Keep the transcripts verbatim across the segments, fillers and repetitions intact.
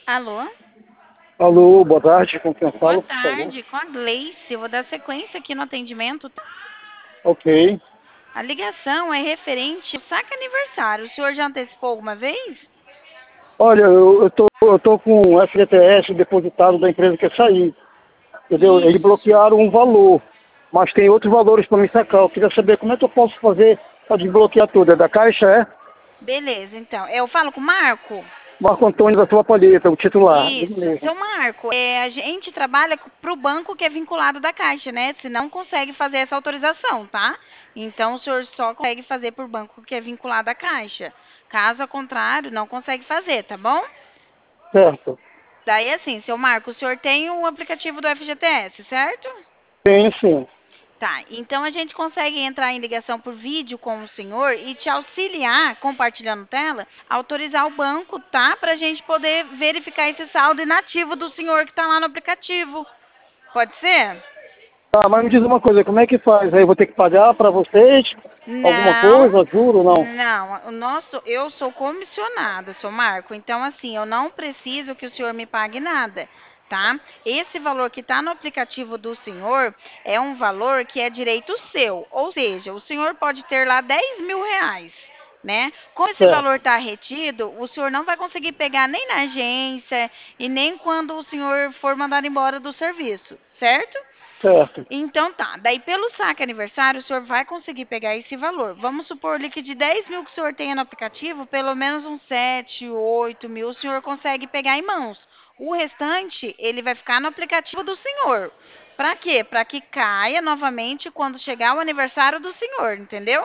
Alô? Alô, boa tarde, com quem Boa falo, por favor? tarde, com a Gleice. Eu vou dar sequência aqui no atendimento. Ok. A ligação é referente ao saque aniversário. O senhor já antecipou alguma vez? Olha, eu, eu, tô, eu tô com o F G T S depositado da empresa que eu saí, entendeu? Eles Isso. bloquearam um valor, mas tem outros valores para me sacar. Eu queria saber como é que eu posso fazer para desbloquear tudo. É da Caixa, é? Beleza, então. Eu falo com o Marco? Marco Antônio da Sua Palheta, o titular. Ele Isso. mesmo. Seu Marco, é, a gente trabalha para o banco que é vinculado da Caixa, né? Se não consegue fazer essa autorização, tá? Então, o senhor só consegue fazer por banco que é vinculado à Caixa. Caso contrário, não consegue fazer, tá bom? Certo. Daí, assim, seu Marco, o senhor tem o aplicativo do F G T S, certo? Tenho sim. Tá, então a gente consegue entrar em ligação por vídeo com o senhor e te auxiliar, compartilhando tela, autorizar o banco, tá? Pra gente poder verificar esse saldo inativo do senhor que tá lá no aplicativo. Pode ser? Tá, mas me diz uma coisa, como é que faz? Aí eu vou ter que pagar para vocês alguma Não, coisa, juro ou não? não. O nosso, eu sou comissionada, sou Marco. Então, assim, eu não preciso que o senhor me pague nada, tá? Esse valor que está no aplicativo do senhor é um valor que é direito seu. Ou seja, o senhor pode ter lá dez mil reais, né? Como esse valor Certo, está retido, o senhor não vai conseguir pegar nem na agência e nem quando o senhor for mandado embora do serviço, certo? certo. Então tá, daí pelo saque aniversário o senhor vai conseguir pegar esse valor. Vamos supor ali que de dez mil que o senhor tenha no aplicativo, pelo menos uns sete, oito mil o senhor consegue pegar em mãos. O restante, ele vai ficar no aplicativo do senhor. Pra quê? Pra que caia novamente quando chegar o aniversário do senhor, entendeu?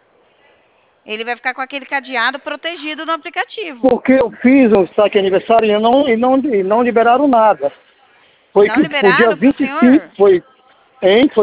Ele vai ficar com aquele cadeado protegido no aplicativo. Porque eu fiz um saque aniversário e não, e não, e não liberaram nada. Foi Não que o dia liberaram pro vinte e cinco, senhor? foi, hein? Foi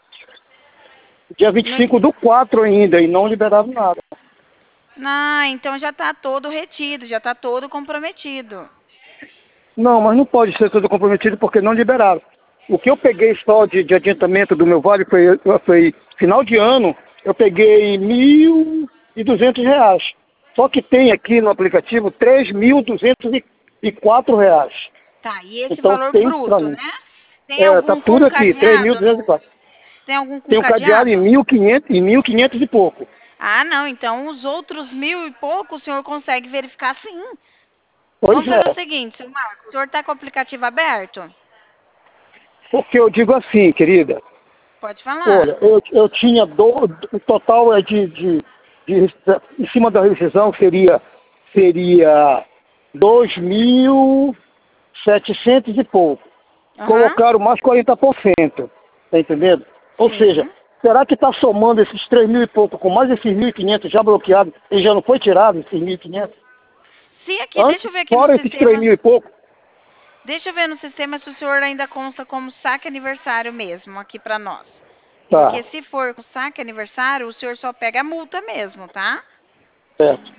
dia vinte e Não- cinco do quatro ainda e não liberaram nada. Ah, então já tá todo retido, já tá todo comprometido. Não, mas não pode ser tudo comprometido porque não liberaram. O que eu peguei só de, de adiantamento do meu vale foi, foi final de ano, eu peguei mil e duzentos reais. Só que tem aqui no aplicativo três mil duzentos e quatro reais. Tá, e esse Então valor tem pra bruto, mim. né? Tem É, tá algum com tudo aqui, três mil cadeado? duzentos e No... quatro. Tem algum com Tem um cadeado em cadeado? mil e quinhentos e mil e quinhentos e pouco. Ah, não. Então os outros mil e pouco o senhor consegue verificar sim. Pois Vamos fazer o é. seguinte, seu Marco. O senhor está com o aplicativo aberto? Porque eu digo assim, querida, Pode falar. olha, eu, eu tinha do, o total é de, de, de, em cima da rescisão seria, seria dois mil setecentos e pouco. Aham. Colocaram mais quarenta por cento, tá entendendo? Ou seja, Sim. será que está somando esses três mil e pouco com mais esses mil e quinhentos já bloqueados e já não foi tirado esses mil e quinhentos? Sim, aqui, deixa Antes, eu ver aqui no fora esses três sistema. mil e pouco, Deixa eu ver no sistema se o senhor ainda consta como saque aniversário mesmo aqui pra nós. tá, Porque se for com saque aniversário, o senhor só pega a multa mesmo, tá? certo.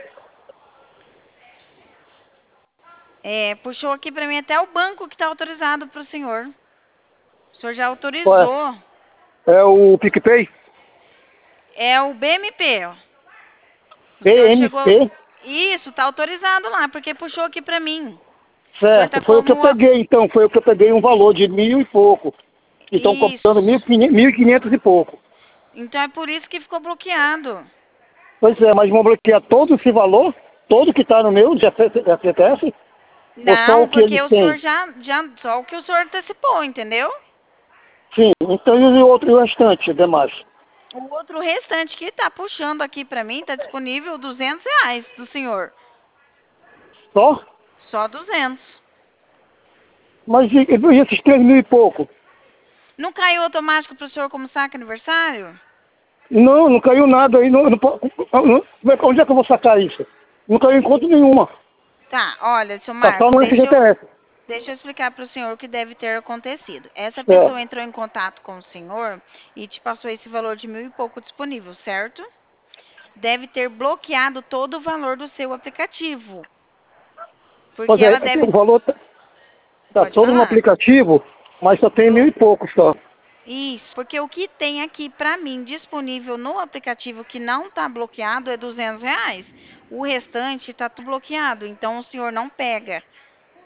É, puxou aqui pra mim até o banco que tá autorizado pro senhor. O senhor já Qual é? autorizou. É o PicPay? É o B M P. O senhor chegou. P M P? Isso, tá autorizado lá, porque puxou aqui pra mim. O senhor Certo, tá foi o que eu como. a- peguei então, foi o que eu peguei um valor de mil e pouco. Então cobrando mil, Isso. e quinhentos mil e quinhentos e pouco. Então é por isso que ficou bloqueado. Pois é, mas vão bloquear todo esse valor? Todo que está no meu de F T S? Ou só o Não, que porque eles o senhor têm? já, já. Só o que o senhor antecipou, entendeu? Sim, então e o outro e o restante, demais? O outro restante que tá puxando aqui pra mim, tá disponível duzentos reais do senhor. Só? Só duzentos. Mas e, e esses três mil e pouco? Não caiu automático pro senhor como saque aniversário? Não, não caiu nada aí. Não, não, não, onde é que eu vou sacar isso? Não caiu em conta nenhuma. Tá, olha, seu Tá só Marco, no deixa eu, F G T S. deixa eu explicar para o senhor o que deve ter acontecido. Essa pessoa Certo. entrou em contato com o senhor e te passou esse valor de mil e pouco disponível, certo? Deve ter bloqueado todo o valor do seu aplicativo, porque Pois é, ela deve. o valor tá, tá Pode todo no falar? aplicativo, mas só tem mil Do... e pouco só. Isso, porque o que tem aqui para mim disponível no aplicativo que não está bloqueado é duzentos reais. O restante está tudo bloqueado, então o senhor não pega.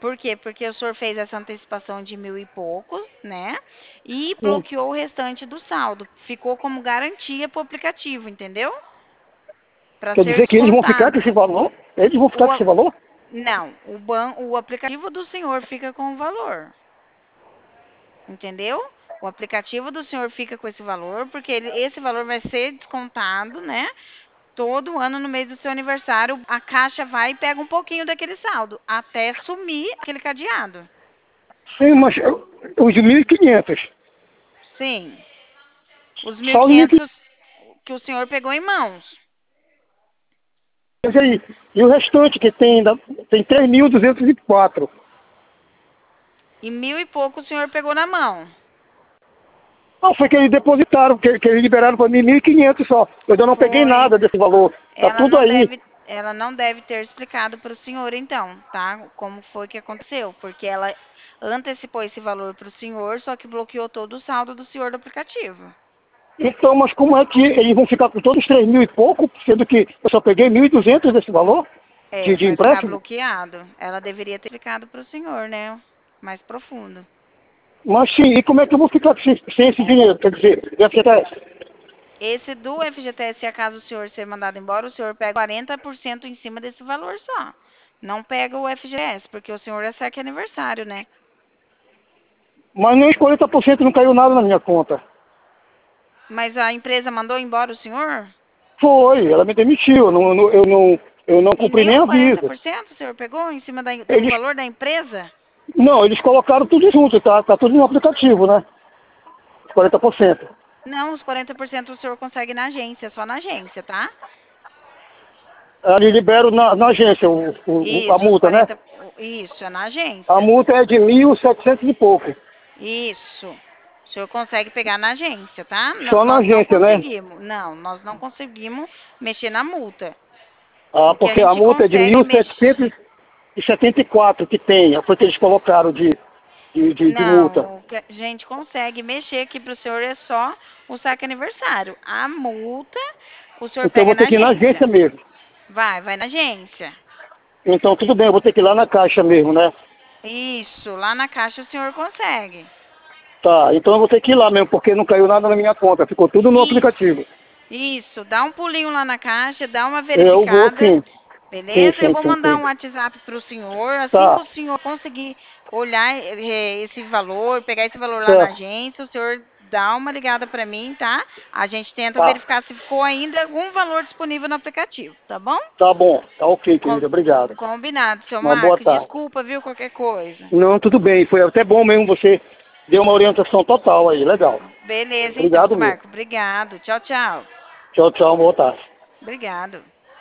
Por quê? Porque o senhor fez essa antecipação de mil e poucos, né? E Sim. bloqueou o restante do saldo. Ficou como garantia para o aplicativo, entendeu? Para Quer ser dizer que eles vão ficar com descontado. esse valor? Eles vão ficar O, com a- esse valor? não, o, ban, o aplicativo do senhor fica com o valor, entendeu? O aplicativo do senhor fica com esse valor, porque ele- esse valor vai ser descontado, né? Todo ano no mês do seu aniversário, a caixa vai e pega um pouquinho daquele saldo, até sumir aquele cadeado. Sim, mas eu- os mil e quinhentos. Sim, os mil e Só os mil e quinhentos. quinhentos que o senhor pegou em mãos. Aí. E o restante que tem, ainda- tem três mil duzentos e quatro. E mil e pouco o senhor pegou na mão. Não, foi que eles depositaram, que, que eles liberaram para mim mil e quinhentos só. Eu ainda não peguei Foi. nada desse valor. Tá Ela tudo não aí. deve, ela não deve ter explicado para o senhor, então, tá? Como foi que aconteceu? Porque ela antecipou esse valor para o senhor, só que bloqueou todo o saldo do senhor do aplicativo. Então, mas como é que eles vão ficar com todos os três mil e pouco, sendo que eu só peguei mil e duzentos desse valor de, É, de vai ficar empréstimo? bloqueado. Ela deveria ter explicado para o senhor, né? Mais profundo. Mas sim, e como é que eu vou ficar sem, sem esse dinheiro? Quer dizer, F G T S? Esse do F G T S, se caso o senhor ser mandado embora, o senhor pega quarenta por cento em cima desse valor só. Não pega o F G T S, porque o senhor é saque aniversário, né? Mas nem os quarenta por cento não caiu nada na minha conta. Mas a empresa mandou embora o senhor? Foi, ela me demitiu, eu não, não- eu não, eu não E cumpri nem nem os quarenta aviso. por cento o senhor pegou em cima da, do Eles, valor da empresa? não, eles colocaram tudo junto, tá, tá tudo no aplicativo, né? Os quarenta por cento. Não, os quarenta por cento o senhor consegue na agência, só na agência, tá? Eles liberam na, na agência o, o- o- a Isso, os multa, né? quarenta, isso, é na A agência. multa é de mil e setecentos e pouco. Isso. O senhor consegue pegar na agência, tá? N- Só na nós não agência, né? conseguimos. Não, nós não conseguimos mexer na multa. Ah, O que a porque a gente multa é de consegue mil mexer. setecentos e setenta e quatro que tem, foi que eles colocaram de, de, de, de multa. Não, o que a gente consegue mexer aqui pro senhor é só o saque aniversário. A multa, o senhor Então eu pega vou na ter que ir na agência agência. mesmo. Vai, vai na agência. Então tudo bem, eu vou ter que ir lá na caixa mesmo, né? Isso, lá na caixa o senhor consegue. Tá, então eu vou ter que ir lá mesmo, porque não caiu nada na minha conta, ficou tudo no Isso, aplicativo. isso. Dá um pulinho lá na caixa, dá uma Eu vou verificada, sim. Sim, beleza? Eu sim, vou sim, mandar sim. um WhatsApp para o senhor. Assim que Tá, o senhor conseguir olhar eh, esse valor, pegar esse valor lá na certo. agência, o senhor dá uma ligada para mim, tá? A gente tenta Tá, verificar se ficou ainda algum valor disponível no aplicativo, tá bom? tá bom. Tá ok, Com- querido. Obrigado. Combinado, seu Uma boa Marcos. tarde. Desculpa, viu, qualquer coisa. Não, tudo bem. Foi até bom mesmo você deu uma orientação total aí. Legal. Beleza, então, Obrigado seu mesmo. Marcos. Obrigado. Tchau, tchau. Tchau, tchau. Boa tarde. Obrigado.